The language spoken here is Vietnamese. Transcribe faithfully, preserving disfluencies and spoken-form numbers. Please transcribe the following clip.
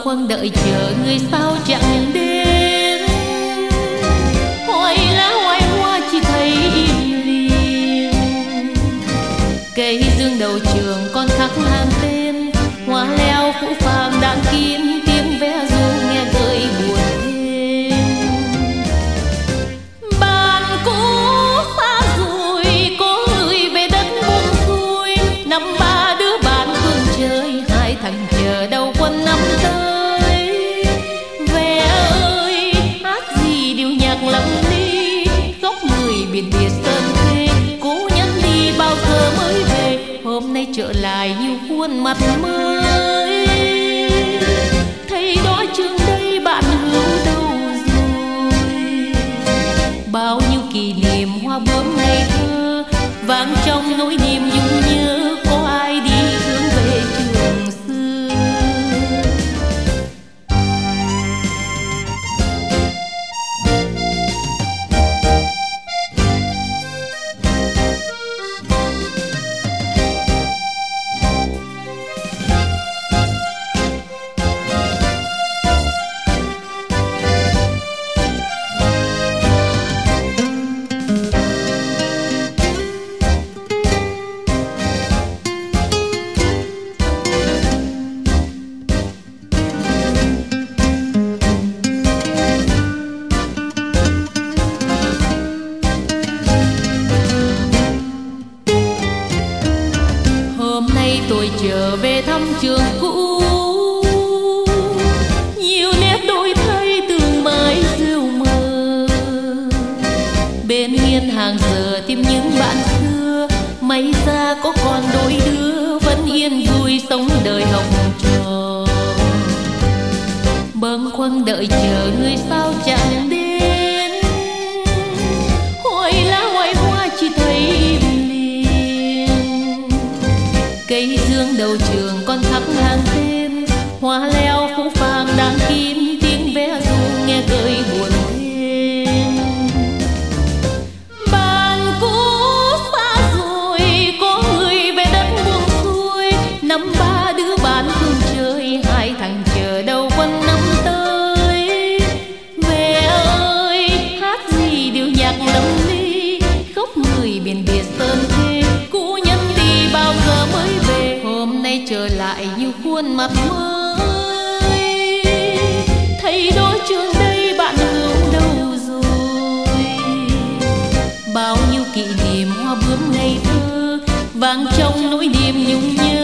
khoăn đợi chờ người sao chẳng đến. Hoài lá hoài hoa chỉ thấy im lìm, cây dương đầu trường con khắc hàng tên. Hoa leo phũ phàng đang kín tiếng ve ru nghe gợi buồn thêm. Bạn cũ xa rồi có người về đất buông xuôi, năm ba đứa bạn cùng chơi hai thằng chờ đầu quân năm tới. Ve ơi hát gì điệu nhạc lặng đi, góc người biển biệt sơn thuê. Cố nhắn đi bao giờ mới về, hôm nay trở lại nhiều khuôn mặt mới. Thấy đó trường đây bạn hướng đâu rồi, bao nhiêu kỷ niệm hoa bướm ngày thơ vang trong nỗi niềm nhung nhớ. Có ai đi hướng về trường xưa. Tôi trở về thăm trường cũ, nhiều nét đổi thay từng mái rêu mơ. Bên hiên hàng giờ tìm những bạn xưa, may ra có còn đôi đứa vẫn yên vui sống đời học trò. Bâng khuâng đợi chờ người sao chẳng đến, hoài lá hoài hoa chỉ thấy im lìm, cây dương đầu trường con khắc hàng tên. Hoa leo phũ phàng đang kín tiếng ve ru nghe gợi buồn thêm. Bạn cũ xa rồi có người về đất buông xuôi, năm ba đứa bạn cùng chơi hai thằng chờ đầu quân năm tới. Về ơi hát gì điệu nhạc lầm ly, góc người biển biệt sơn thê. Cũ nhân đi bao giờ mới về, hôm nay trở lại như khuôn mặt mới. Thấy đó trường đây bạn hướng đâu rồi, bao nhiêu kỷ niệm hoa bướm ngày thơ vang trong nỗi niềm nhung nhớ.